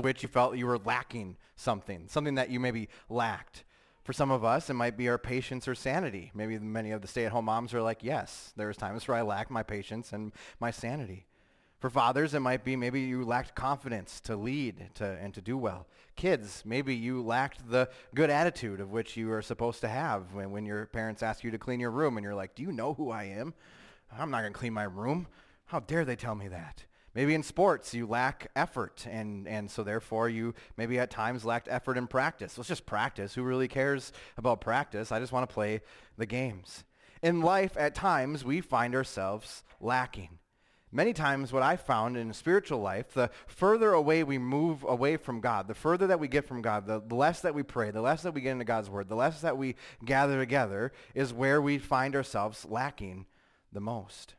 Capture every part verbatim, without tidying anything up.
which you felt you were lacking something, something that you maybe lacked. For some of us, it might be our patience or sanity. Maybe many of the stay-at-home moms are like, yes, there's times where I lack my patience and my sanity. For fathers, it might be maybe you lacked confidence to lead to, and to do well. Kids, maybe you lacked the good attitude of which you are supposed to have when, when your parents ask you to clean your room and you're like, do you know who I am? I'm not going to clean my room. How dare they tell me that? Maybe in sports, you lack effort, and, and so therefore you maybe at times lacked effort in practice. Let's just practice. Who really cares about practice? I just want to play the games. In life, at times, we find ourselves lacking. Many times what I found in spiritual life, the further away we move away from God, the further that we get from God, the, the less that we pray, the less that we get into God's word, the less that we gather together is where we find ourselves lacking the most.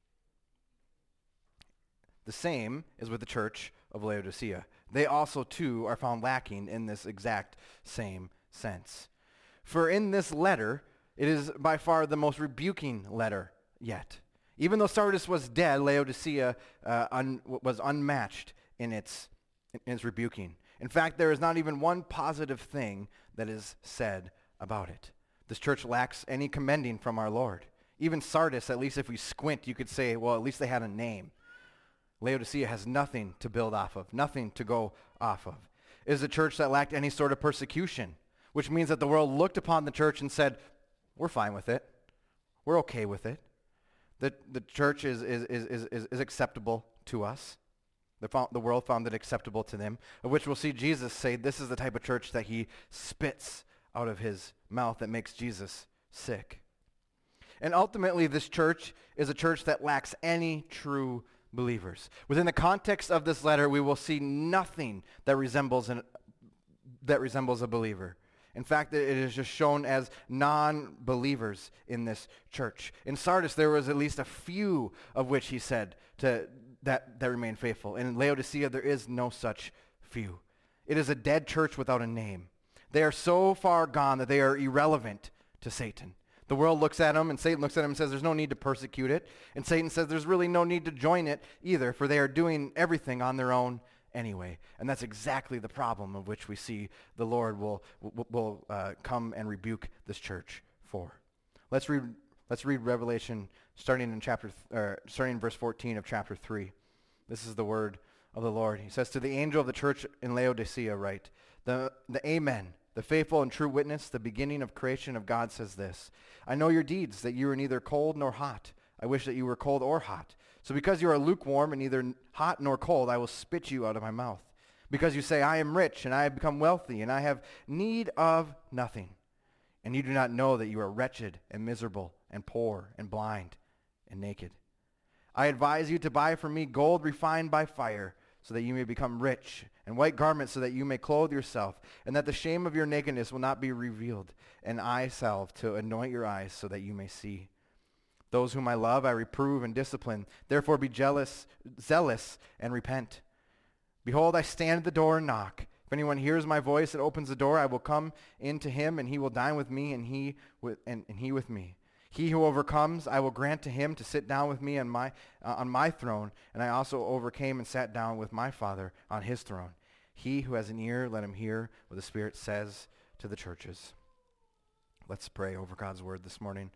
The same is with the church of Laodicea. They also, too, are found lacking in this exact same sense. For in this letter, it is by far the most rebuking letter yet. Even though Sardis was dead, Laodicea uh, un- was unmatched in its, in its rebuking. In fact, there is not even one positive thing that is said about it. This church lacks any commending from our Lord. Even Sardis, at least if we squint, you could say, well, at least they had a name. Laodicea has nothing to build off of, nothing to go off of. It is a church that lacked any sort of persecution, which means that the world looked upon the church and said, we're fine with it. We're okay with it. The, the church is, is, is, is, is acceptable to us. The, found, the world found it acceptable to them, of which we'll see Jesus say this is the type of church that he spits out of his mouth that makes Jesus sick. And ultimately, this church is a church that lacks any true believers. Within the context of this letter, we will see nothing that resembles an, that resembles a believer. In fact, it is just shown as non-believers in this church. In Sardis, there was at least a few of which he said to, that, that remain faithful. In Laodicea, there is no such few. It is a dead church without a name. They are so far gone that they are irrelevant to Satan. The world looks at them, and Satan looks at them and says there's no need to persecute it. And Satan says there's really no need to join it either, for they are doing everything on their own anyway. And that's exactly the problem of which we see the Lord will, will, will uh, come and rebuke this church for. Let's read, let's read Revelation starting in chapter, th- uh, starting in verse fourteen of chapter three. This is the word of the Lord. He says, to the angel of the church in Laodicea write, the, the Amen, the faithful and true witness, the beginning of creation of God says this, I know your deeds, that you are neither cold nor hot. I wish that you were cold or hot. So because you are lukewarm and neither hot nor cold, I will spit you out of my mouth. Because you say, I am rich, and I have become wealthy, and I have need of nothing. And you do not know that you are wretched and miserable and poor and blind and naked. I advise you to buy from me gold refined by fire, so that you may become rich, and white garments so that you may clothe yourself, and that the shame of your nakedness will not be revealed, and eye salve to anoint your eyes so that you may see. Those whom I love I reprove and discipline. Therefore be jealous, zealous, and repent. Behold, I stand at the door and knock. If anyone hears my voice and opens the door, I will come in to him, and he will dine with me, and he with, and, and he with me. He who overcomes, I will grant to him to sit down with me on my, uh, on my throne, and I also overcame and sat down with my Father on his throne. He who has an ear, let him hear what the Spirit says to the churches. Let's pray over God's word this morning.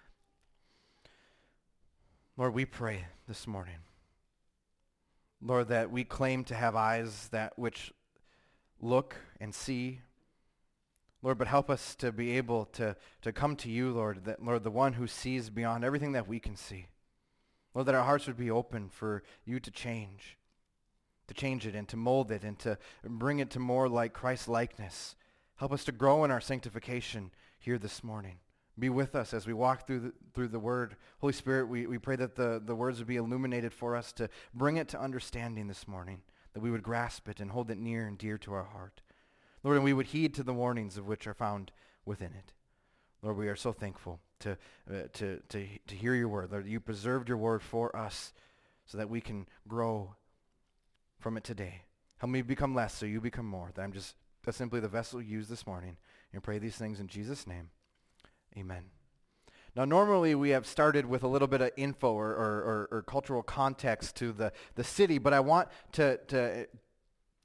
Lord, we pray this morning, Lord, that we claim to have eyes that which look and see. Lord, but help us to be able to, to come to you, Lord, that, Lord, the one who sees beyond everything that we can see. Lord, that our hearts would be open for you to change, to change it and to mold it and to bring it to more like Christ's likeness. Help us to grow in our sanctification here this morning. Be with us as we walk through the, through the word. Holy Spirit, we, we pray that the, the words would be illuminated for us to bring it to understanding this morning, that we would grasp it and hold it near and dear to our heart. Lord, and we would heed to the warnings of which are found within it. Lord, we are so thankful to, uh, to, to, to hear your word. Lord, you preserved your word for us so that we can grow from it today. Help me become less so you become more. That I'm just that's simply the vessel used this morning. And pray these things in Jesus' name. Amen. Now, normally we have started with a little bit of info or, or, or, or cultural context to the, the city, but I want to, to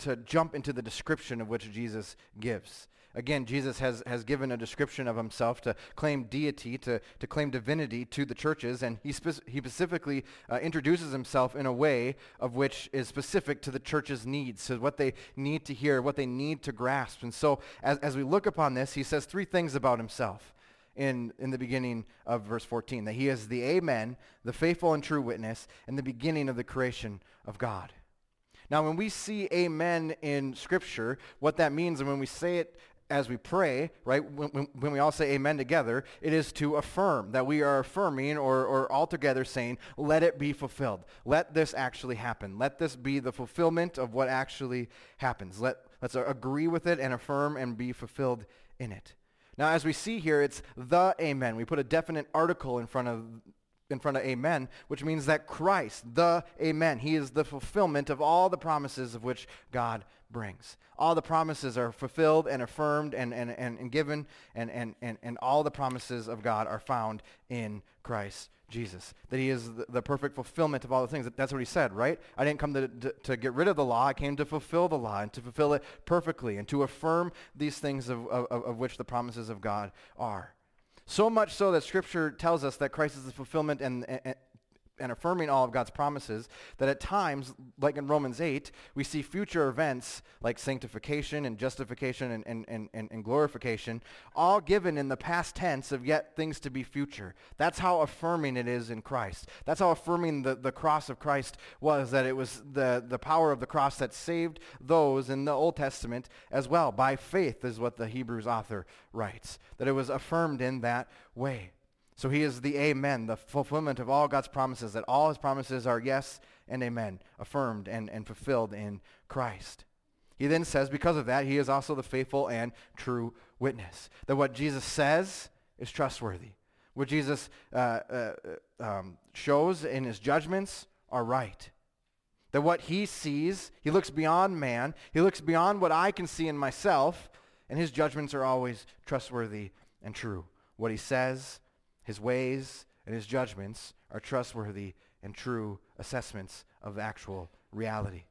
to jump into the description of which Jesus gives. Again, Jesus has, has given a description of himself to claim deity, to, to claim divinity to the churches, and he, spe- he specifically uh, introduces himself in a way of which is specific to the church's needs, so what they need to hear, what they need to grasp. And so as, as we look upon this, he says three things about himself in, in the beginning of verse fourteen, that he is the Amen, the faithful and true witness, and the beginning of the creation of God. Now, when we see amen in Scripture, what that means, and when we say it as we pray, right, when, when, when we all say amen together, it is to affirm, that we are affirming or, or altogether saying, let it be fulfilled. Let this actually happen. Let this be the fulfillment of what actually happens. Let, let's agree with it and affirm and be fulfilled in it. Now, as we see here, it's the amen. We put a definite article in front of in front of amen, which means that Christ, the amen, he is the fulfillment of all the promises of which God brings. All the promises are fulfilled and affirmed and, and, and, and given, and, and, and, and all the promises of God are found in Christ Jesus. That he is the, the perfect fulfillment of all the things. That's what he said, right? I didn't come to, to, to get rid of the law. I came to fulfill the law and to fulfill it perfectly and to affirm these things of, of, of which the promises of God are. So much so that Scripture tells us that Christ is the fulfillment and, and, and affirming all of God's promises, that at times, like in Romans eight, we see future events like sanctification and justification and, and, and, and, and glorification, all given in the past tense of yet things to be future. That's how affirming it is in Christ. That's how affirming the, the cross of Christ was, that it was the, the power of the cross that saved those in the Old Testament as well. By faith is what the Hebrews author writes, that it was affirmed in that way. So he is the amen, the fulfillment of all God's promises, that all his promises are yes and amen, affirmed and, and fulfilled in Christ. He then says, because of that, he is also the faithful and true witness, that what Jesus says is trustworthy. What Jesus uh, uh, um, shows in his judgments are right. That what he sees, he looks beyond man, he looks beyond what I can see in myself, and his judgments are always trustworthy and true. What he says, his ways, and his judgments are trustworthy and true assessments of actual reality.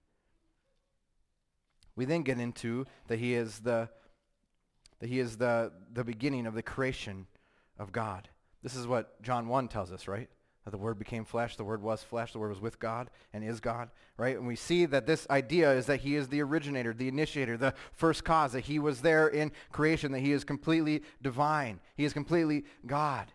We then get into that he is the that he is the, the beginning of the creation of God. This is what John one tells us, right? That the Word became flesh, the Word was flesh, the Word was with God and is God, right? And we see that this idea is that he is the originator, the initiator, the first cause, that he was there in creation, that he is completely divine. He is completely God.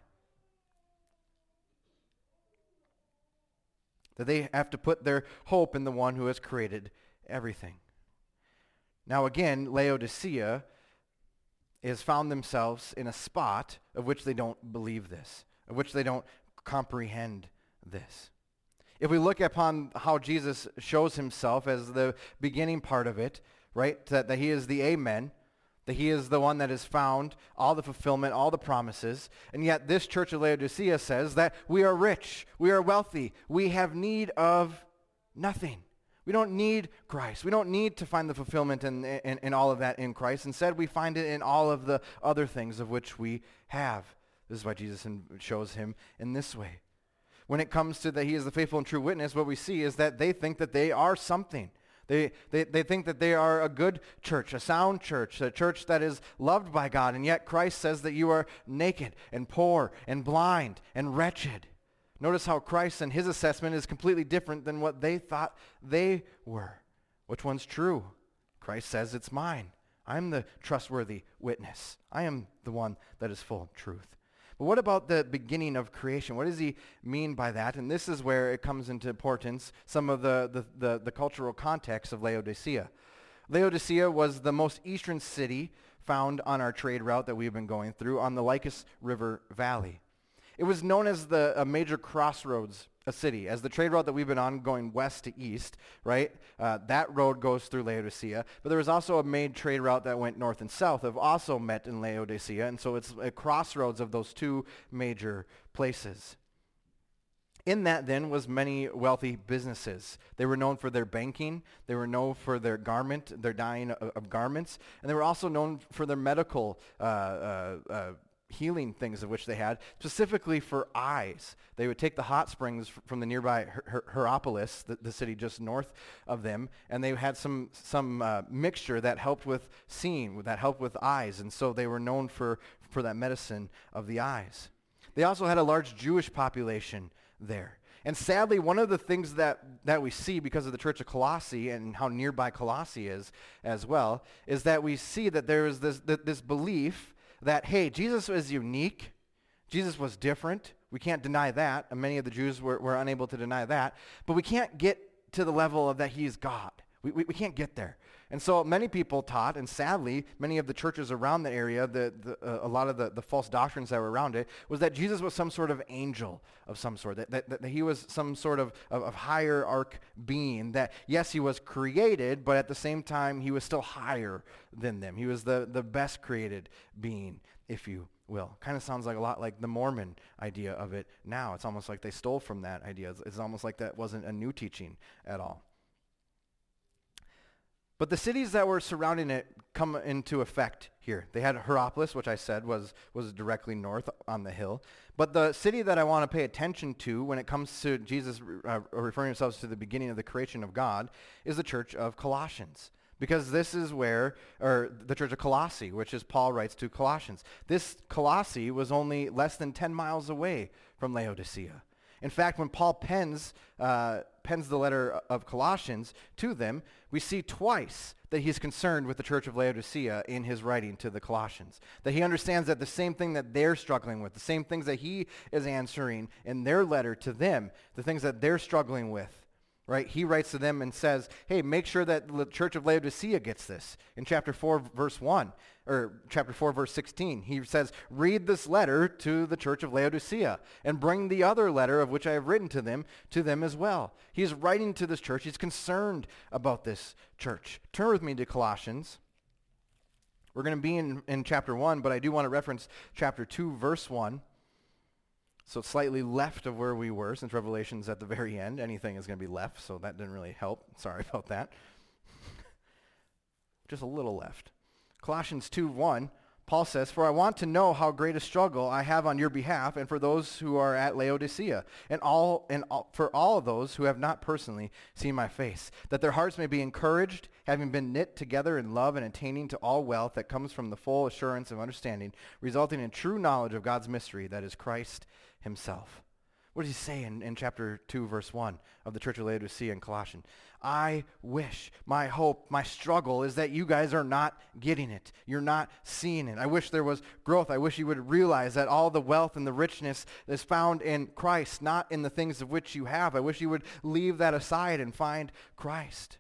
That they have to put their hope in the one who has created everything. Now again, Laodicea has found themselves in a spot of which they don't believe this, of which they don't comprehend this. If we look upon how Jesus shows himself as the beginning part of it, right, that, that he is the amen, that he is the one that has found all the fulfillment, all the promises, and yet this church of Laodicea says that we are rich, we are wealthy, we have need of nothing. We don't need Christ. We don't need to find the fulfillment in, in, in all of that in Christ. Instead, we find it in all of the other things of which we have. This is why Jesus shows him in this way. When it comes to that he is the faithful and true witness, what we see is that they think that they are something. They, they, they think that they are a good church, a sound church, a church that is loved by God, and yet Christ says that you are naked and poor and blind and wretched. Notice how Christ and his assessment is completely different than what they thought they were. Which one's true? Christ says it's mine. I'm the trustworthy witness. I am the one that is full of truth. But what about the beginning of creation? What does he mean by that? And this is where it comes into importance, some of the, the, the, the cultural context of Laodicea. Laodicea was the most eastern city found on our trade route that we've been going through on the Lycus River Valley. It was known as the a major crossroads, a city, as the trade route that we've been on going west to east, right? Uh, that road goes through Laodicea. But there was also a main trade route that went north and south that also met in Laodicea. And so it's a crossroads of those two major places. In that then was many wealthy businesses. They were known for their banking. They were known for their garment, their dyeing of, of garments. And they were also known for their medical uh, uh, uh healing things of which they had, specifically for eyes. They would take the hot springs f- from the nearby Her- Her- Hierapolis, the, the city just north of them, and they had some some uh, mixture that helped with seeing, that helped with eyes, and so they were known for, for that medicine of the eyes. They also had a large Jewish population there. And sadly, one of the things that, that we see because of the church of Colossae and how nearby Colossae is as well, is that we see that there is this, this belief that, hey, Jesus was unique. Jesus was different. We can't deny that. And many of the Jews were, were unable to deny that. But we can't get to the level of that he's God. We, we, we can't get there. And so many people taught, and sadly, many of the churches around the area, the, the, uh, a lot of the, the false doctrines that were around it, was that Jesus was some sort of angel of some sort, that, that, that he was some sort of, of, of hierarch being, that yes, he was created, but at the same time, he was still higher than them. He was the, the best created being, if you will. Kind of sounds like a lot like the Mormon idea of it now. It's almost like they stole from that idea. It's, it's almost like that wasn't a new teaching at all. But the cities that were surrounding it come into effect here. They had Hierapolis, which I said was, was directly north on the hill. But the city that I want to pay attention to when it comes to Jesus uh, referring himself to the beginning of the creation of God is the church of Colossians. Because this is where, or the church of Colossae, which is Paul writes to Colossians. This Colossae was only less than ten miles away from Laodicea. In fact, when Paul pens uh, pens the letter of Colossians to them, we see twice that he's concerned with the church of Laodicea in his writing to the Colossians. That he understands that the same thing that they're struggling with, the same things that he is answering in their letter to them, the things that they're struggling with, right? He writes to them and says, hey, make sure that the church of Laodicea gets this. In chapter four, verse one, or chapter four, verse sixteen, he says, read this letter to the church of Laodicea and bring the other letter of which I have written to them, to them as well. He's writing to this church. He's concerned about this church. Turn with me to Colossians. We're going to be in, in chapter one, but I do want to reference chapter two, verse one. So slightly left of where we were, since Revelation's at the very end. Anything is going to be left, so that didn't really help. Sorry about that. Just a little left. Colossians two one, Paul says, for I want to know how great a struggle I have on your behalf and for those who are at Laodicea, and all and all, for all of those who have not personally seen my face, that their hearts may be encouraged, having been knit together in love and attaining to all wealth that comes from the full assurance of understanding, resulting in true knowledge of God's mystery, that is Christ himself. What does he say in, in chapter two, verse one of the church of Laodicea and Colossians? I wish, my hope, my struggle is that you guys are not getting it. You're not seeing it. I wish there was growth. I wish you would realize that all the wealth and the richness is found in Christ, not in the things of which you have. I wish you would leave that aside and find Christ.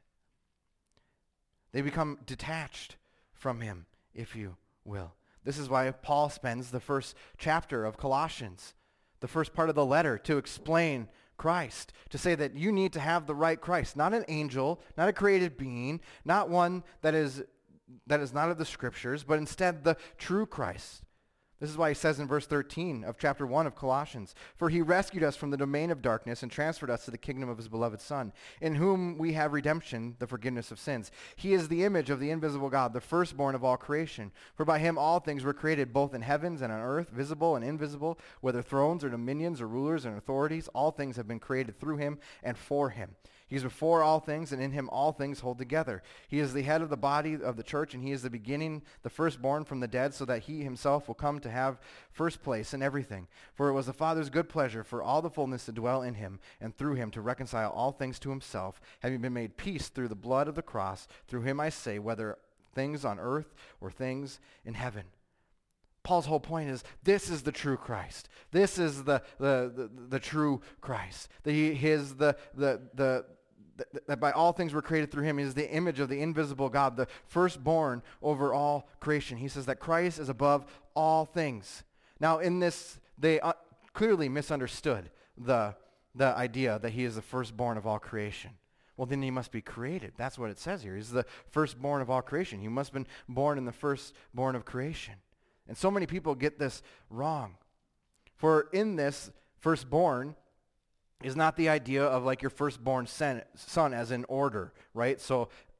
They become detached from him, if you will. This is why Paul spends the first chapter of Colossians, the first part of the letter, to explain Christ, to say that you need to have the right Christ, not an angel, not a created being, not one that is that is not of the scriptures, but instead the true Christ. This is why he says in verse thirteen of chapter one of Colossians, for he rescued us from the domain of darkness and transferred us to the kingdom of his beloved Son, in whom we have redemption, the forgiveness of sins. He is the image of the invisible God, the firstborn of all creation. For by him all things were created, both in heavens and on earth, visible and invisible, whether thrones or dominions or rulers and authorities. All things have been created through him and for him. He is before all things, and in him all things hold together. He is the head of the body of the church, and he is the beginning, the firstborn from the dead, so that he himself will come to have first place in everything. For it was the Father's good pleasure for all the fullness to dwell in him, and through him to reconcile all things to himself, having been made peace through the blood of the cross. Through him I say, whether things on earth or things in heaven. Paul's whole point is, this is the true Christ. This is the the the, the true Christ. The, he is the the the that by all things were created through him. He is the image of the invisible God, the firstborn over all creation. He says that Christ is above all things. Now in this, they uh, clearly misunderstood the, the idea that he is the firstborn of all creation. Well, then he must be created. That's what it says here. He's the firstborn of all creation. He must have been born in the firstborn of creation. And so many people get this wrong. For in this firstborn is not the idea of like your firstborn son, son as in order, right? So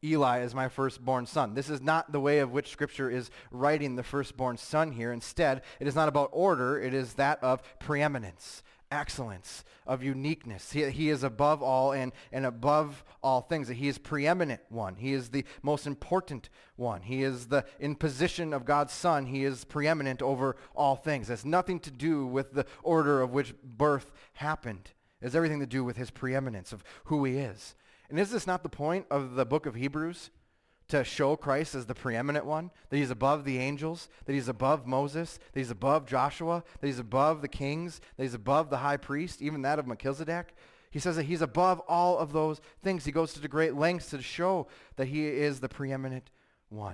Eli is my firstborn son. This is not the way of which Scripture is writing the firstborn son here. Instead, it is not about order. It is that of preeminence, excellence, of uniqueness. He, he is above all and, and above all things. He is preeminent one. He is the most important one. He is the, in position of God's son, he is preeminent over all things. It has nothing to do with the order of which birth happened. It has everything to do with his preeminence of who he is. And is this not the point of the book of Hebrews? To show Christ as the preeminent one, that he's above the angels, that he's above Moses, that he's above Joshua, that he's above the kings, that he's above the high priest, even that of Melchizedek. He says that he's above all of those things. He goes to the great lengths to show that he is the preeminent one.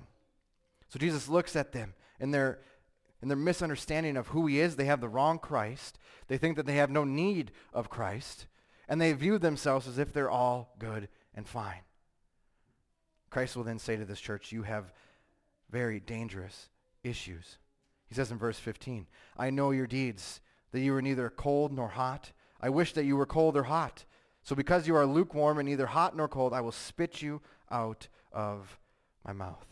So Jesus looks at them in their, in their misunderstanding of who he is. They have the wrong Christ. They think that they have no need of Christ, and they view themselves as if they're all good and fine. Christ will then say to this church, you have very dangerous issues. He says in verse fifteen, I know your deeds, that you are neither cold nor hot. I wish that you were cold or hot. So because you are lukewarm and neither hot nor cold, I will spit you out of my mouth.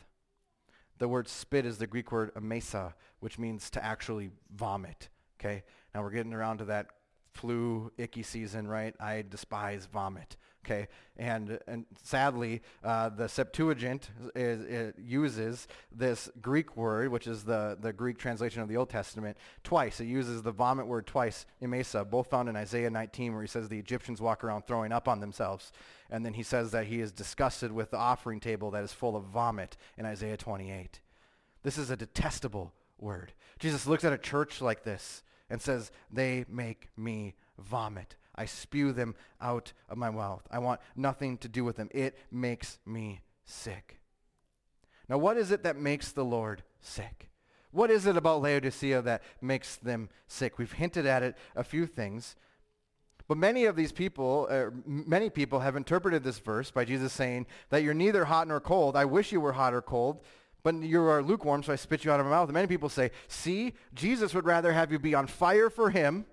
The word spit is the Greek word amesa, which means to actually vomit. Okay? Now we're getting around to that flu, icky season, right? I despise vomit. Okay, and and sadly, uh, the Septuagint is, it uses this Greek word, which is the, the Greek translation of the Old Testament, twice. It uses the vomit word twice, emesa, both found in Isaiah nineteen, where he says the Egyptians walk around throwing up on themselves. And then he says that he is disgusted with the offering table that is full of vomit in Isaiah twenty-eight. This is a detestable word. Jesus looks at a church like this and says, they make me vomit. I spew them out of my mouth. I want nothing to do with them. It makes me sick. Now, what is it that makes the Lord sick? What is it about Laodicea that makes them sick? We've hinted at it a few things. But many of these people, uh, many people have interpreted this verse by Jesus saying that you're neither hot nor cold. I wish you were hot or cold, but you are lukewarm, so I spit you out of my mouth. And many people say, see, Jesus would rather have you be on fire for him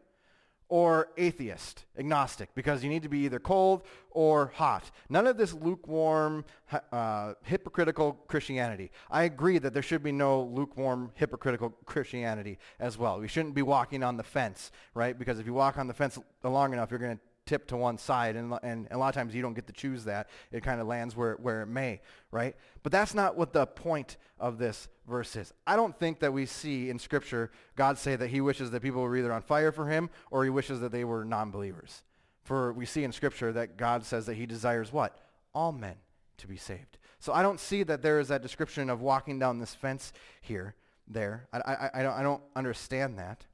or atheist, agnostic, because you need to be either cold or hot. None of this lukewarm, uh, hypocritical Christianity. I agree that there should be no lukewarm, hypocritical Christianity as well. We shouldn't be walking on the fence, right? Because if you walk on the fence long enough, you're going to tip to one side, and, and, and a lot of times you don't get to choose that. It kind of lands where, where it may, right? But that's not what the point of this verse is. I don't think that we see in Scripture God say that he wishes that people were either on fire for him or he wishes that they were non-believers. For we see in Scripture that God says that he desires what? All men to be saved. So I don't see that there is that description of walking down this fence here, there. I, I, I, don't, I don't understand that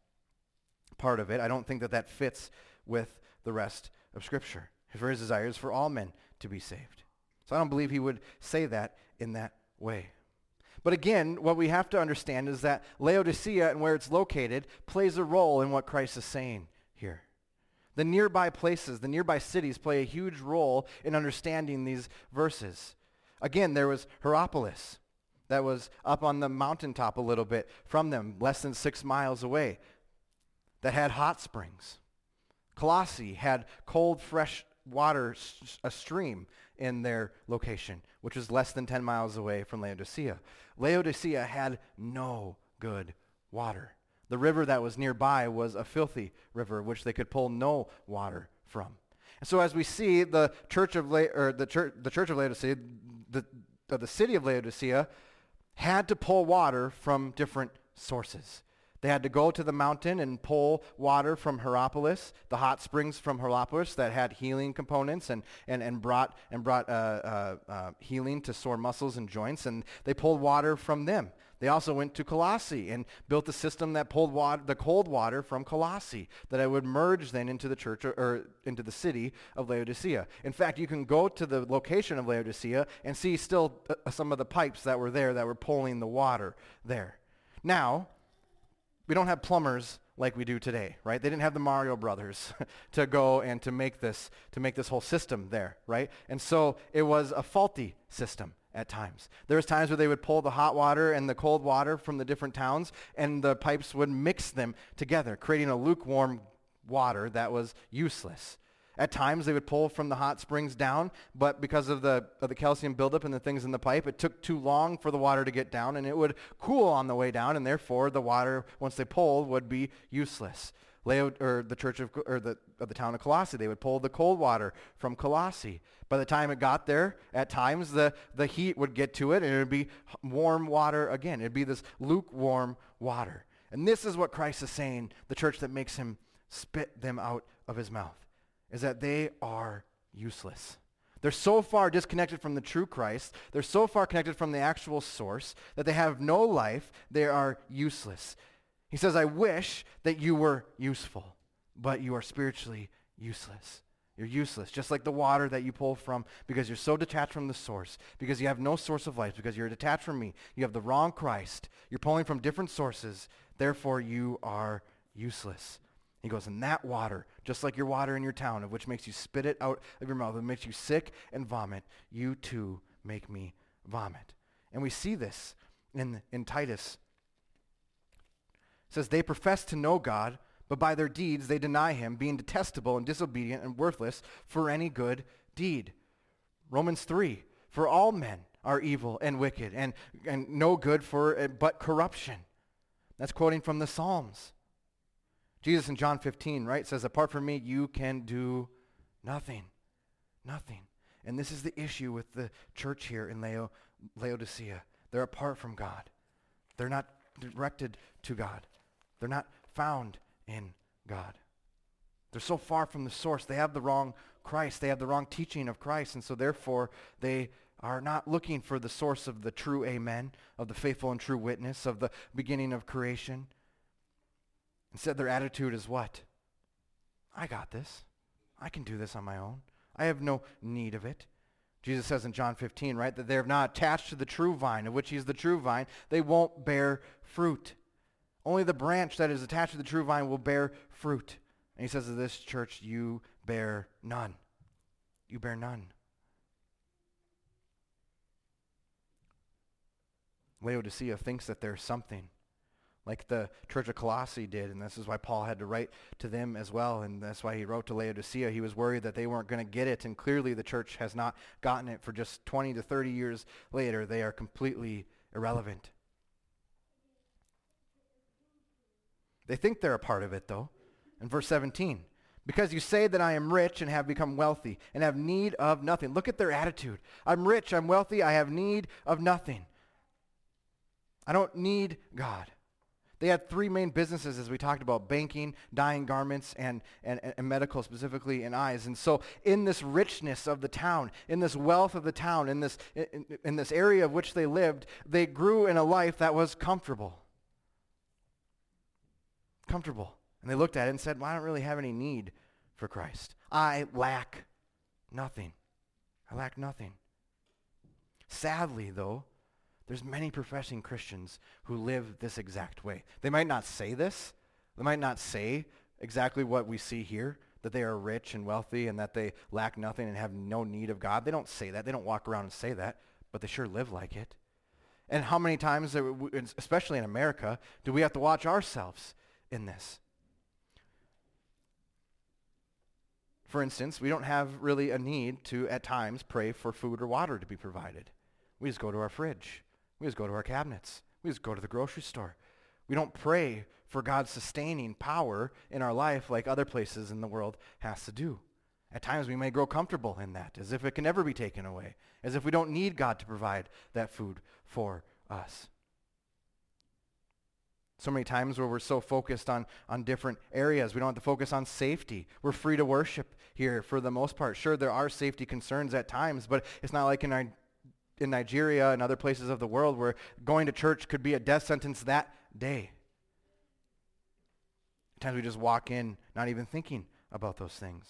part of it. I don't think that that fits with the rest of Scripture. For his desire is for all men to be saved. So I don't believe he would say that in that way. But again, what we have to understand is that Laodicea and where it's located plays a role in what Christ is saying here. The nearby places, the nearby cities play a huge role in understanding these verses. Again, there was Hierapolis that was up on the mountaintop a little bit from them, less than six miles away, that had hot springs. Colossae had cold, fresh water, a stream in their location, which was less than ten miles away from Laodicea. Laodicea had no good water. The river that was nearby was a filthy river, which they could pull no water from. And so as we see, the church of La- or the church, the church of Laodicea, the, the city of Laodicea, had to pull water from different sources. They had to go to the mountain and pull water from Hierapolis, the hot springs from Hierapolis that had healing components and, and, and brought, and brought uh, uh, uh, healing to sore muscles and joints, and they pulled water from them. They also went to Colossae and built a system that pulled water, the cold water from Colossae, that it would merge then into the church or, or into the city of Laodicea. In fact, you can go to the location of Laodicea and see still uh, some of the pipes that were there that were pulling the water there. Now, we don't have plumbers like we do today, right? They didn't have the Mario Brothers to go and to make this to make this whole system there, right? And so it was a faulty system at times. There was times where they would pull the hot water and the cold water from the different towns, and the pipes would mix them together, creating a lukewarm water that was useless. At times they would pull from the hot springs down, but because of the of the calcium buildup and the things in the pipe, it took too long for the water to get down, and it would cool on the way down, and therefore the water, once they pulled, would be useless. Leo, or the church of, or the of the town of Colossae, they would pull the cold water from Colossae. By the time it got there, at times the, the heat would get to it, and it would be warm water again. It would be this lukewarm water. And this is what Christ is saying, the church that makes him spit them out of his mouth, is that they are useless. They're so far disconnected from the true Christ, they're so far connected from the actual source, that they have no life, they are useless. He says, I wish that you were useful, but you are spiritually useless. You're useless, just like the water that you pull from, because you're so detached from the source, because you have no source of life, because you're detached from me. You have the wrong Christ. You're pulling from different sources. Therefore, you are useless. He goes, and that water, just like your water in your town, of which makes you spit it out of your mouth, it makes you sick and vomit, you too make me vomit. And we see this in, in Titus. It says, they profess to know God, but by their deeds they deny him, being detestable and disobedient and worthless for any good deed. Romans three, for all men are evil and wicked, and, and no good for but corruption. That's quoting from the Psalms. Jesus in John fifteen, right, says, apart from me, you can do nothing. Nothing. And this is the issue with the church here in Lao- Laodicea. They're apart from God. They're not directed to God. They're not found in God. They're so far from the source. They have the wrong Christ. They have the wrong teaching of Christ. And so therefore, they are not looking for the source of the true amen, of the faithful and true witness, of the beginning of creation. Instead, their attitude is what? I got this. I can do this on my own. I have no need of it. Jesus says in John fifteen, right, that they are not attached to the true vine, of which he is the true vine. They won't bear fruit. Only the branch that is attached to the true vine will bear fruit. And he says to this church, you bear none. You bear none. Laodicea thinks that there's something, like the church of Colossae did, and this is why Paul had to write to them as well, and that's why he wrote to Laodicea. He was worried that they weren't going to get it, and clearly the church has not gotten it. For just twenty to thirty years later, they are completely irrelevant. They think they're a part of it, though. In verse seventeen, because you say that I am rich and have become wealthy and have need of nothing. Look at their attitude. I'm rich, I'm wealthy, I have need of nothing. I don't need God. They had three main businesses, as we talked about: banking, dyeing garments, and, and, and medical, specifically in eyes. And so in this richness of the town, in this wealth of the town, in this, in, in this area of which they lived, they grew in a life that was comfortable. Comfortable. And they looked at it and said, well, I don't really have any need for Christ. I lack nothing. I lack nothing. Sadly, though, there's many professing Christians who live this exact way. They might not say this. They might not say exactly what we see here, that they are rich and wealthy and that they lack nothing and have no need of God. They don't say that. They don't walk around and say that, but they sure live like it. And how many times, especially in America, do we have to watch ourselves in this? For instance, we don't have really a need to, at times, pray for food or water to be provided. We just go to our fridge. We just go to our cabinets. We just go to the grocery store. We don't pray for God's sustaining power in our life like other places in the world has to do. At times we may grow comfortable in that, as if it can never be taken away, as if we don't need God to provide that food for us. So many times where we're so focused on, on different areas, we don't have to focus on safety. We're free to worship here for the most part. Sure, there are safety concerns at times, but it's not like in, in Nigeria and other places of the world where going to church could be a death sentence that day. At times we just walk in not even thinking about those things.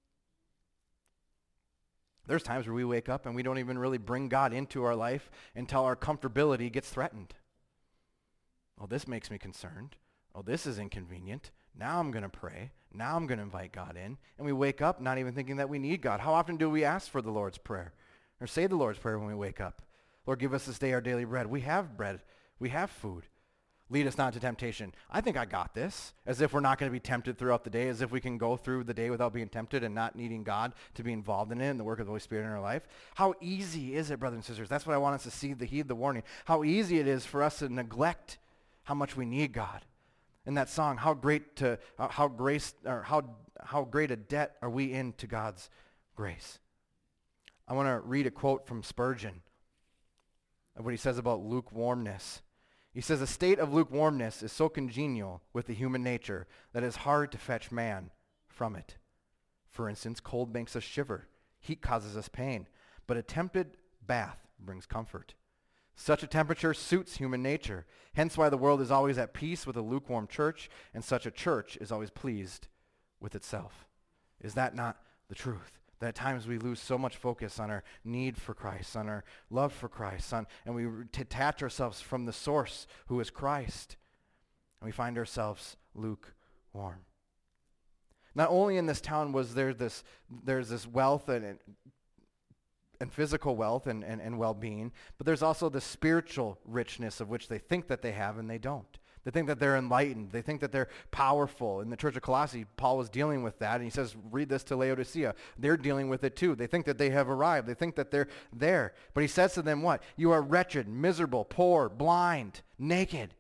There's times where we wake up and we don't even really bring God into our life until our comfortability gets threatened. Oh, this makes me concerned. Oh, this is inconvenient. Now I'm going to pray. Now I'm going to invite God in. And we wake up not even thinking that we need God. How often do we ask for the Lord's Prayer or say the Lord's Prayer when we wake up? Lord, give us this day our daily bread. We have bread. We have food. Lead us not into temptation. I think I got this, as if we're not going to be tempted throughout the day, as if we can go through the day without being tempted and not needing God to be involved in it and the work of the Holy Spirit in our life. How easy is it, brothers and sisters? That's what I want us to see, the heed the warning. How easy it is for us to neglect how much we need God. In that song, how great to uh, how grace or how how great a debt are we in to God's grace. I want to read a quote from Spurgeon of what he says about lukewarmness. He says, a state of lukewarmness is so congenial with the human nature that it is hard to fetch man from it. For instance, cold makes us shiver. Heat causes us pain. But a tempered bath brings comfort. Such a temperature suits human nature. Hence why the world is always at peace with a lukewarm church, and such a church is always pleased with itself. Is that not the truth? That at times we lose so much focus on our need for Christ, on our love for Christ, on, and we detach ourselves from the source who is Christ, and we find ourselves lukewarm. Not only in this town was there this, there's this wealth and, and physical wealth and, and, and well-being, but there's also the spiritual richness of which they think that they have and they don't. They think that they're enlightened. They think that they're powerful. In the church of Colossae, Paul was dealing with that, and he says, read this to Laodicea. They're dealing with it too. They think that they have arrived. They think that they're there. But he says to them what? You are wretched, miserable, poor, blind, naked.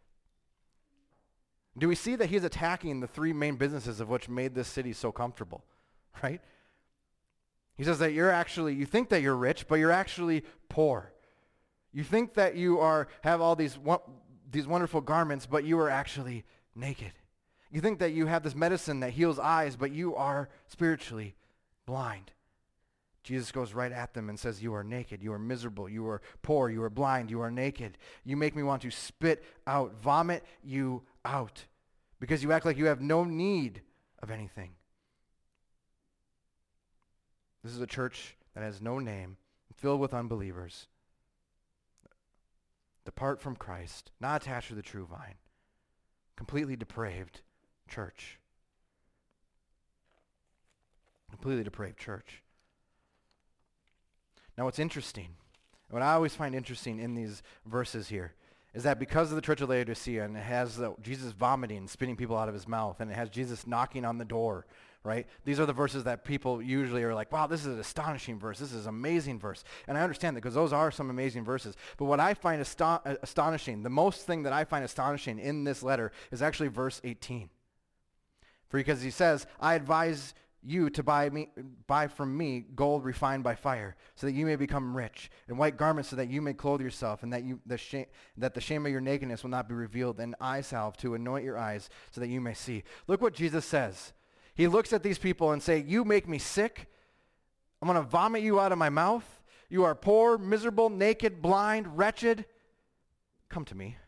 Do we see that he's attacking the three main businesses of which made this city so comfortable, right? He says that you're actually, you think that you're rich, but you're actually poor. You think that you are have all these these wonderful garments, but you are actually naked. You think that you have this medicine that heals eyes, but you are spiritually blind. Jesus goes right at them and says, you are naked, you are miserable, you are poor, you are blind, you are naked. You make me want to spit out, vomit you out, because you act like you have no need of anything. This is a church that has no name, filled with unbelievers. Depart from Christ, not attached to the true vine. Completely depraved church. Completely depraved church. Now what's interesting, what I always find interesting in these verses here, is that because of the church of Laodicea, and it has the, Jesus vomiting, spitting people out of his mouth, and it has Jesus knocking on the door, right? These are the verses that people usually are like, wow, this is an astonishing verse. This is an amazing verse. And I understand that because those are some amazing verses. But what I find asto- astonishing, the most thing that I find astonishing in this letter is actually verse eighteen. For because he says, I advise you to buy me, buy from me gold refined by fire, so that you may become rich, and white garments so that you may clothe yourself, and that you the shame that the shame of your nakedness will not be revealed, and eye salve to anoint your eyes so that you may see. Look what Jesus says. He looks at these people and say, you make me sick. I'm going to vomit you out of my mouth. You are poor, miserable, naked, blind, wretched. Come to me.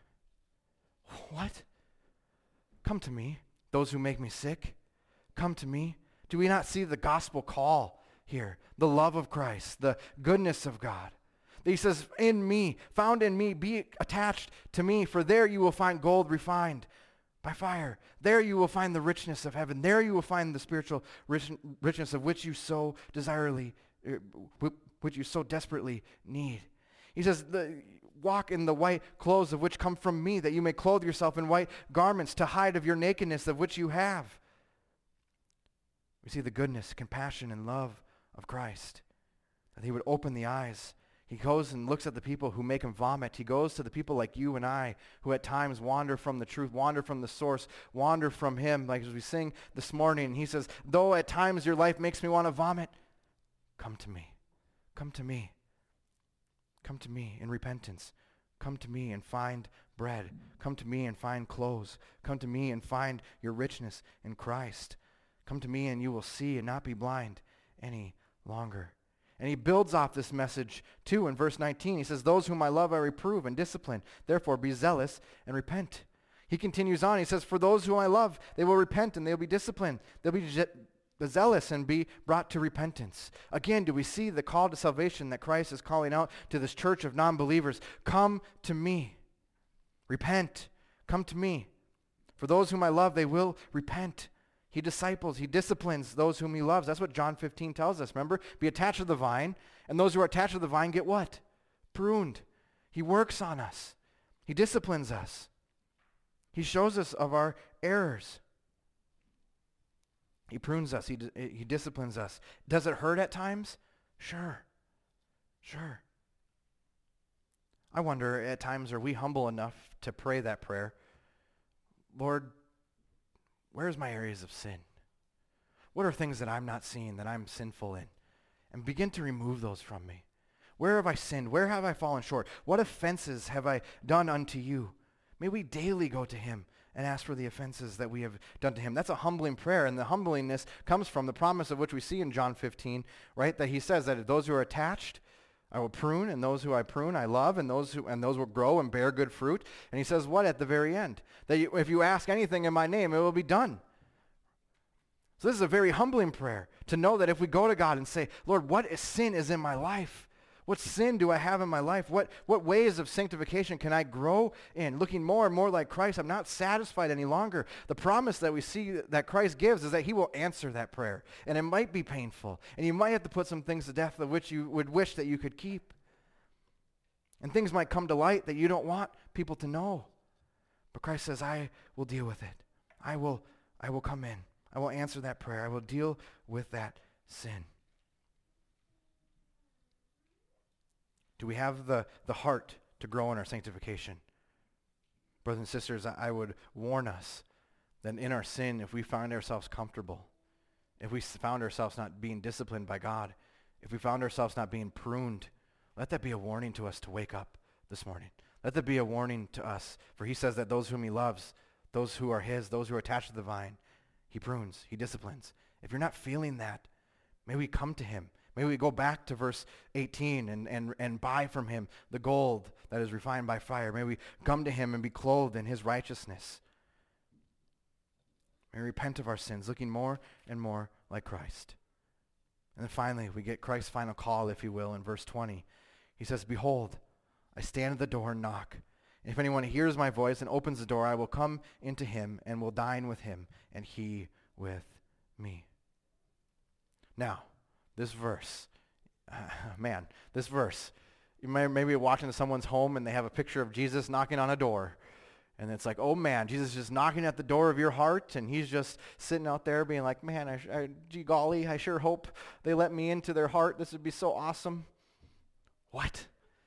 What? Come to me, those who make me sick. Come to me. Do we not see the gospel call here? The love of Christ, the goodness of God. He says, in me, found in me, be attached to me, for there you will find gold refined by fire. There you will find the richness of heaven. There you will find the spiritual rich, richness of which you so desirely, which you so desperately need. He says, the, walk in the white clothes of which come from me, that you may clothe yourself in white garments to hide of your nakedness of which you have. We see the goodness, compassion, and love of Christ, that he would open the eyes. He goes and looks at the people who make him vomit. He goes to the people like you and I, who at times wander from the truth, wander from the source, wander from him, like as we sing this morning. And he says, though at times your life makes me want to vomit, come to me. Come to me. Come to me in repentance. Come to me and find bread. Come to me and find clothes. Come to me and find your richness in Christ. Come to me and you will see and not be blind any longer. And he builds off this message too in verse nineteen. He says, those whom I love I reprove and discipline. Therefore be zealous and repent. He continues on. He says, for those whom I love, they will repent and they'll be disciplined. They'll be je- zealous and be brought to repentance. Again, do we see the call to salvation that Christ is calling out to this church of non-believers? Come to me. Repent. Come to me. For those whom I love, they will repent. He disciples, he disciplines those whom he loves. That's what John fifteen tells us. Remember? Be attached to the vine, and those who are attached to the vine get what? Pruned. He works on us. He disciplines us. He shows us of our errors. He prunes us. He, he disciplines us. Does it hurt at times? Sure. Sure. I wonder at times, are we humble enough to pray that prayer? Lord, where's my areas of sin? What are things that I'm not seeing, that I'm sinful in? And begin to remove those from me. Where have I sinned? Where have I fallen short? What offenses have I done unto you? May we daily go to him and ask for the offenses that we have done to him. That's a humbling prayer, and the humblingness comes from the promise of which we see in John fifteen, right? That he says that those who are attached, I will prune, and those who I prune, I love, and those who and those will grow and bear good fruit. And he says what at the very end? That you, if you ask anything in my name, it will be done. So this is a very humbling prayer, to know that if we go to God and say, Lord, what is sin is in my life? What sin do I have in my life? What, what ways of sanctification can I grow in? Looking more and more like Christ, I'm not satisfied any longer. The promise that we see that Christ gives is that he will answer that prayer. And it might be painful. And you might have to put some things to death of which you would wish that you could keep. And things might come to light that you don't want people to know. But Christ says, I will deal with it. I will, I will come in. I will answer that prayer. I will deal with that sin. Do we have the, the heart to grow in our sanctification? Brothers and sisters, I would warn us that in our sin, if we find ourselves comfortable, if we found ourselves not being disciplined by God, if we found ourselves not being pruned, let that be a warning to us to wake up this morning. Let that be a warning to us. For he says that those whom he loves, those who are his, those who are attached to the vine, he prunes, he disciplines. If you're not feeling that, may we come to him. May we go back to verse eighteen and, and, and buy from him the gold that is refined by fire. May we come to him and be clothed in his righteousness. May we repent of our sins, looking more and more like Christ. And then finally, we get Christ's final call, if you will, in verse twenty. He says, behold, I stand at the door and knock. If anyone hears my voice and opens the door, I will come into him and will dine with him, and he with me. Now, this verse, uh, man, this verse, you may maybe walk into someone's home and they have a picture of Jesus knocking on a door. And it's like, oh man, Jesus is just knocking at the door of your heart, and he's just sitting out there being like, man, I, I, gee golly, I sure hope they let me into their heart. This would be so awesome. What?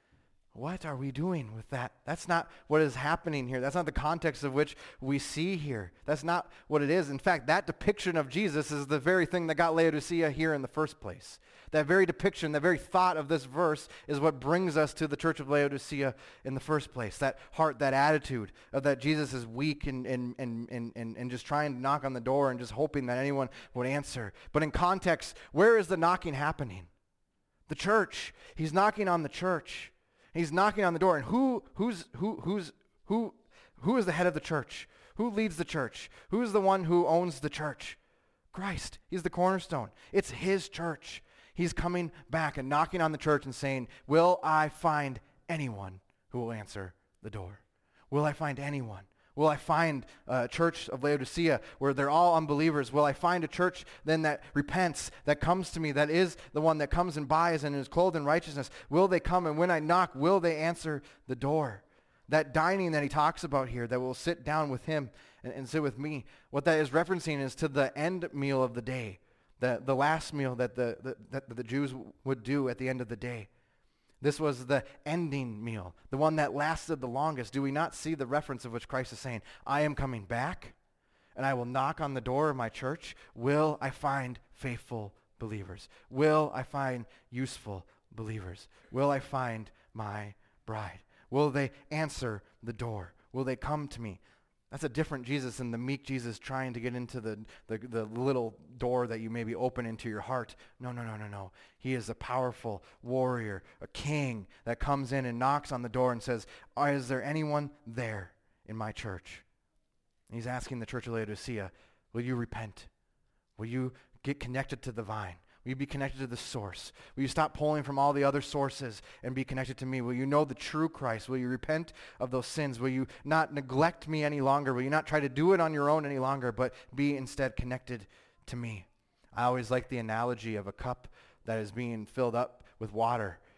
What are we doing with that? That's not what is happening here. That's not the context of which we see here. That's not what it is. In fact, that depiction of Jesus is the very thing that got Laodicea here in the first place. That very depiction, that very thought of this verse is what brings us to the church of Laodicea in the first place. That heart, that attitude of that Jesus is weak and, and, and, and, and, and just trying to knock on the door and just hoping that anyone would answer. But in context, where is the knocking happening? The church. He's knocking on the church. He's knocking on the door, and who, who's, who, who's, who, who is the head of the church? Who leads the church? Who's the one who owns the church? Christ. He's the cornerstone. It's his church. He's coming back and knocking on the church and saying, will I find anyone who will answer the door? Will I find anyone? Will I find a church of Laodicea where they're all unbelievers? Will I find a church then that repents, that comes to me, that is the one that comes and buys and is clothed in righteousness? Will they come? And when I knock, will they answer the door? That dining that he talks about here, that will sit down with him and, and sit with me, what that is referencing is to the end meal of the day, the, the last meal that the, the, that the Jews would do at the end of the day. This was the ending meal, the one that lasted the longest. Do we not see the reference of which Christ is saying, I am coming back, and I will knock on the door of my church. Will I find faithful believers? Will I find useful believers? Will I find my bride? Will they answer the door? Will they come to me? That's a different Jesus than the meek Jesus trying to get into the, the, the little door that you maybe open into your heart. No, no, no, no, no. He is a powerful warrior, a king that comes in and knocks on the door and says, oh, is there anyone there in my church? And he's asking the church of Laodicea, will you repent? Will you get connected to the vine? Will you be connected to the source? Will you stop pulling from all the other sources and be connected to me? Will you know the true Christ? Will you repent of those sins? Will you not neglect me any longer? Will you not try to do it on your own any longer, but be instead connected to me? I always like the analogy of a cup that is being filled up with water.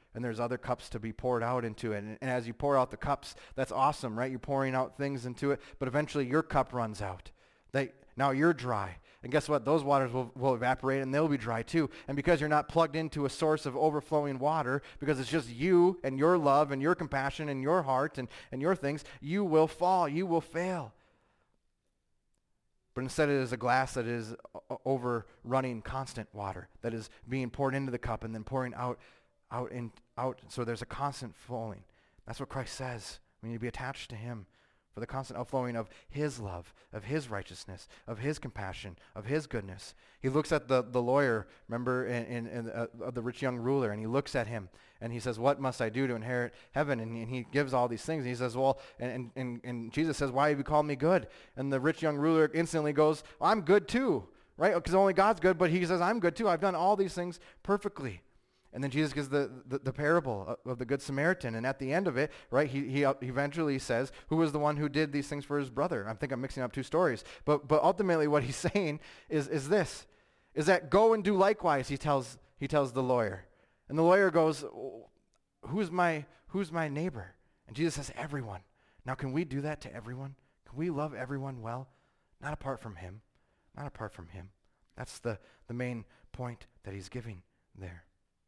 and there's other cups to be poured out into it. And, and as you pour out the cups, that's awesome, right? You're pouring out things into it, but eventually your cup runs out. They, now you're dry. And guess what? Those waters will, will evaporate and they'll be dry too. And because you're not plugged into a source of overflowing water, because it's just you and your love and your compassion and your heart and, and your things, you will fall. You will fail. But instead it is a glass that is overrunning constant water, that is being poured into the cup and then pouring out, out, in, out. So there's a constant flowing. That's what Christ says. We need to be attached to him for the constant outflowing of his love, of his righteousness, of his compassion, of his goodness. He looks at the, the lawyer, remember, in, in, in uh, the rich young ruler, and he looks at him, and he says, what must I do to inherit heaven? And, and he gives all these things. And he says, well, and, and, and Jesus says, why have you called me good? And the rich young ruler instantly goes, well, I'm good too, right? Because only God's good, but he says, I'm good too. I've done all these things perfectly. And then Jesus gives the, the, the parable of the Good Samaritan. And at the end of it, right, he, he eventually says, who was the one who did these things for his brother? I think I'm mixing up two stories. But but ultimately what he's saying is, is this, is that go and do likewise, he tells, he tells the lawyer. And the lawyer goes, who's my, who's my neighbor? And Jesus says, everyone. Now can we do that to everyone? Can we love everyone well? Not apart from him. Not apart from him. That's the, the main point that he's giving there.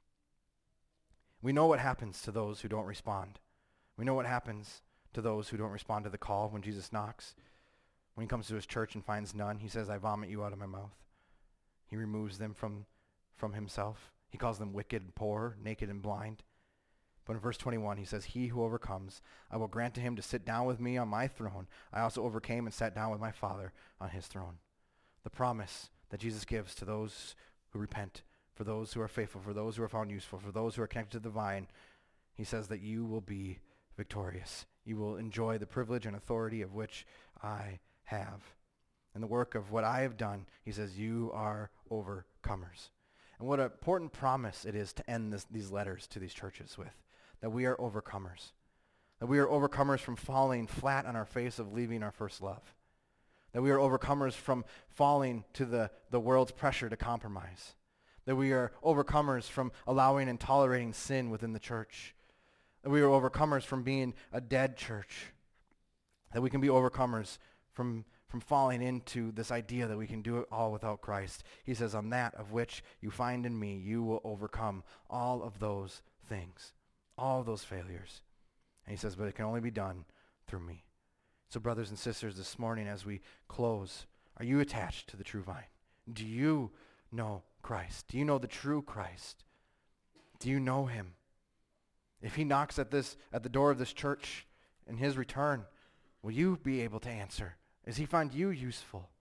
We know what happens to those who don't respond. We know what happens to those who don't respond to the call when Jesus knocks. When he comes to his church and finds none, he says, I vomit you out of my mouth. He removes them from, from himself. He calls them wicked and poor, naked and blind. But in verse twenty-one, he says, he who overcomes, I will grant to him to sit down with me on my throne. I also overcame and sat down with my Father on his throne. The promise that Jesus gives to those who repent, for those who are faithful, for those who are found useful, for those who are connected to the vine, he says that you will be victorious. You will enjoy the privilege and authority of which I have. And the work of what I have done, he says, you are overcomers. And what an important promise it is to end this, these letters to these churches with, that we are overcomers. That we are overcomers from falling flat on our face of leaving our first love. That we are overcomers from falling to the, the world's pressure to compromise. That we are overcomers from allowing and tolerating sin within the church. That we are overcomers from being a dead church. That we can be overcomers from, from falling into this idea that we can do it all without Christ. He says, on that of which you find in me, you will overcome all of those things, all of those failures. And he says, but it can only be done through me. So brothers and sisters, this morning as we close, are you attached to the true vine? Do you know Christ? Do you know the true Christ? Do you know him? If he knocks at this at the door of this church in his return, will you be able to answer? Does he find you useful?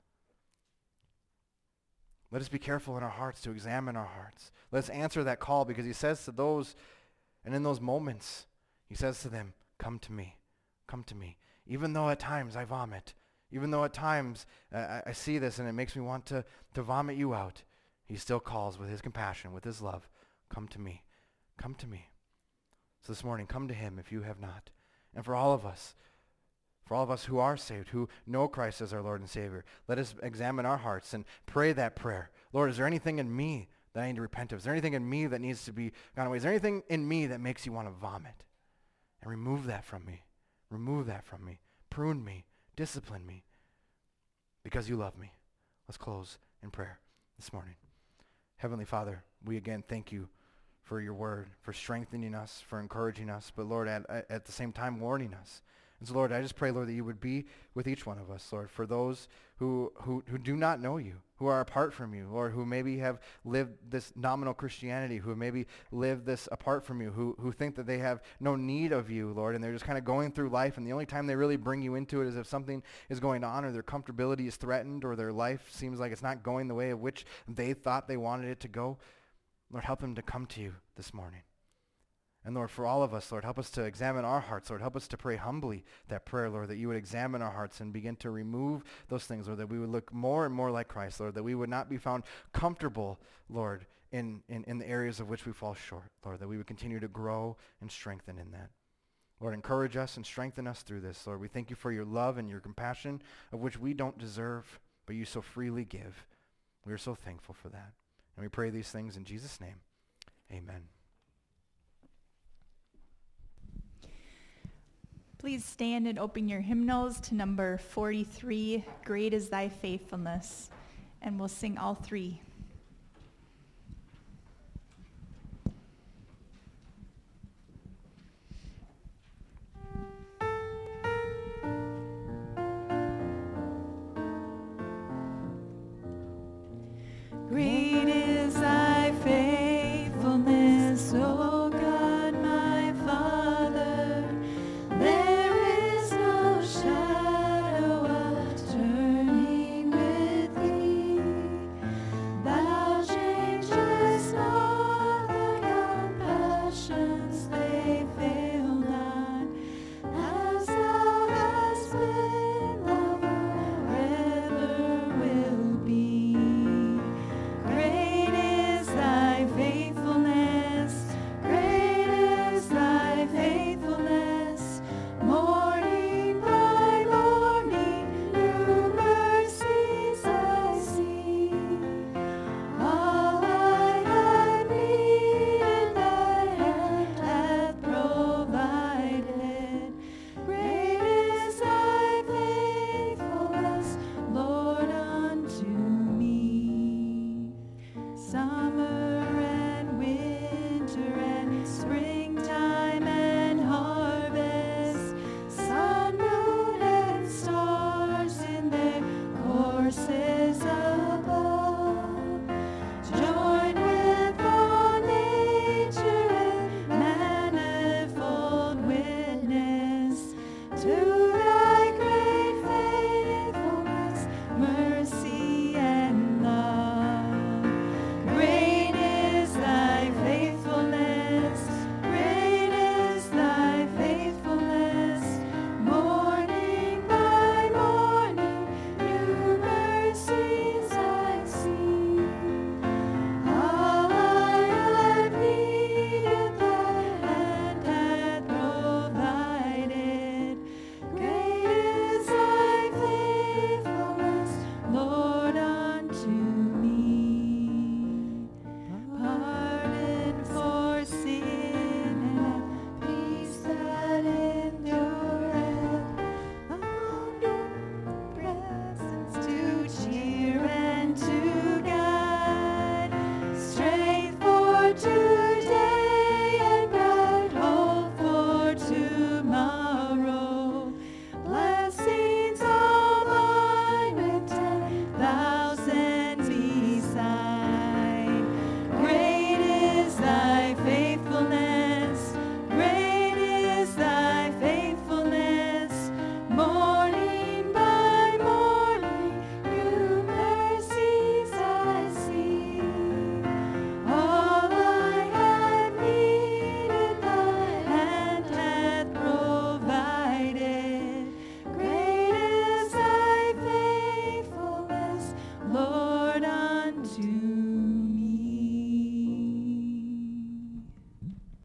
Let us be careful in our hearts to examine our hearts. Let us answer that call, because he says to those, and in those moments, he says to them, come to me, come to me. Even though at times I vomit, even though at times uh, I, I see this and it makes me want to, to vomit you out, he still calls with his compassion, with his love, come to me, come to me. So this morning, come to him if you have not. And for all of us, for all of us who are saved, who know Christ as our Lord and Savior, let us examine our hearts and pray that prayer. Lord, is there anything in me that I need to repent of? Is there anything in me that needs to be gone away? Is there anything in me that makes you want to vomit? And remove that from me. Remove that from me. Prune me. Discipline me. Because you love me. Let's close in prayer this morning. Heavenly Father, we again thank you for your word, for strengthening us, for encouraging us, but Lord, at, at the same time warning us. And so Lord, I just pray, Lord, that you would be with each one of us, Lord, for those who, who, who do not know you, who are apart from you, Lord, who maybe have lived this nominal Christianity, who maybe live this apart from you, who, who think that they have no need of you, Lord, and they're just kind of going through life, and the only time they really bring you into it is if something is going on, or their comfortability is threatened, or their life seems like it's not going the way of which they thought they wanted it to go. Lord, help them to come to you this morning. And Lord, for all of us, Lord, help us to examine our hearts. Lord, help us to pray humbly that prayer, Lord, that you would examine our hearts and begin to remove those things, Lord, that we would look more and more like Christ, Lord, that we would not be found comfortable, Lord, in, in, in the areas of which we fall short, Lord, that we would continue to grow and strengthen in that. Lord, encourage us and strengthen us through this, Lord. We thank you for your love and your compassion, of which we don't deserve, but you so freely give. We are so thankful for that. And we pray these things in Jesus' name. Amen. Please stand and open your hymnals to number forty-three, Great is Thy Faithfulness, and we'll sing all three.